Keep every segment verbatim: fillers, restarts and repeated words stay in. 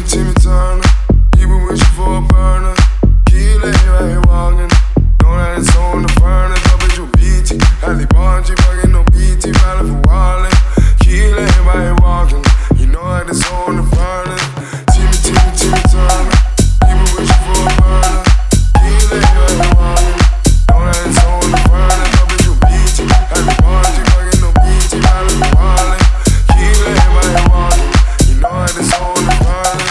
Timmy Turner. You been wishing for a burner. Key lay right here walking. Know that it's on the furnace. Up at your B T. Ali Bonji, fucking no B T. Valid for Wallin. Key lay right here walking. You know that it's on the furnace. Timmy, Timmy, Timmy Turner. You been wishing for a burner. Key lay right here walking. Know that it's on the furnace. Up at your B T. Ali Bonji, fucking no B T. Valid for Wallin. Key lay right here walking. You know that it's on the furnace.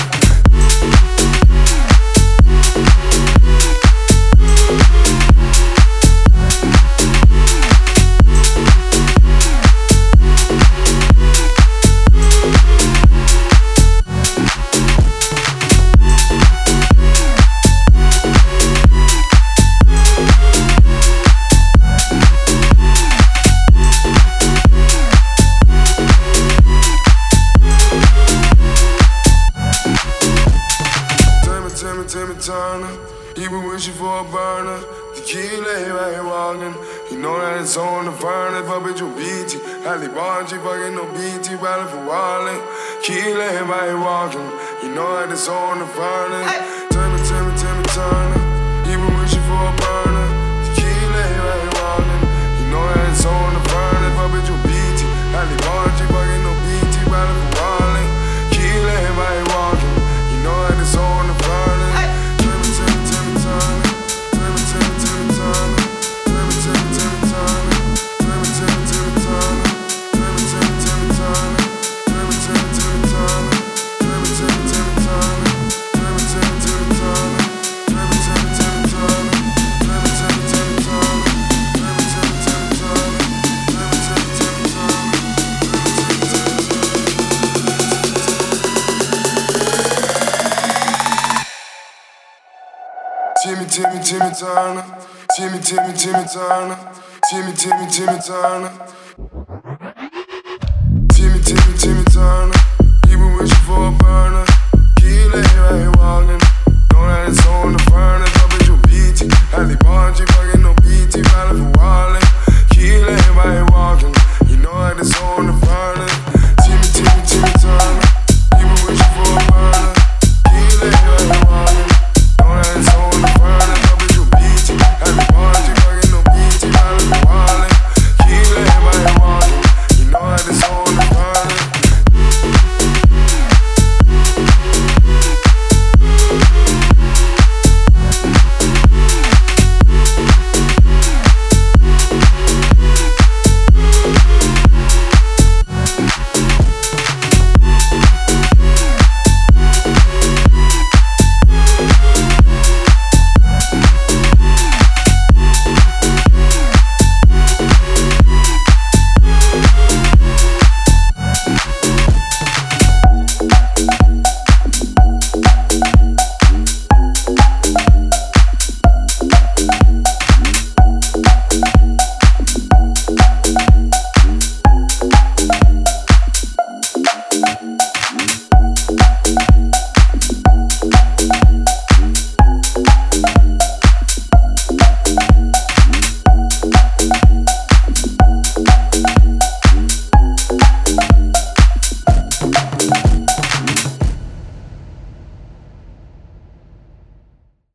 Timmy Turner, you been wishing for a burner. The key lay right here walking. You know that it's on the furnace. Up at your B T. Ali Bonji, fucking no B T. Valid for Wallin. Key lay right here walking. You know that it's on the furnace. Timmy, Timmy, Timmy Turner, you been wishing for a burner. The key lay right here walking. You know that it's on the furnace. Up at your B T. Ali Bonji, fucking no B T. Valid for Wallin. Key lay right here walking. You know that it's on the furnace. Timmy, Timmy, Timmy Turner. Timmy, Timmy, Timmy Turner. Timmy, Timmy, Timmy Turner. Timmy, Timmy, Timmy Turner. You been wishing for a burner. Key lay right here walking. Know that it's on the furnace. Up at your B T. Ali Bonji, fucking no B T. Valid for Wallin.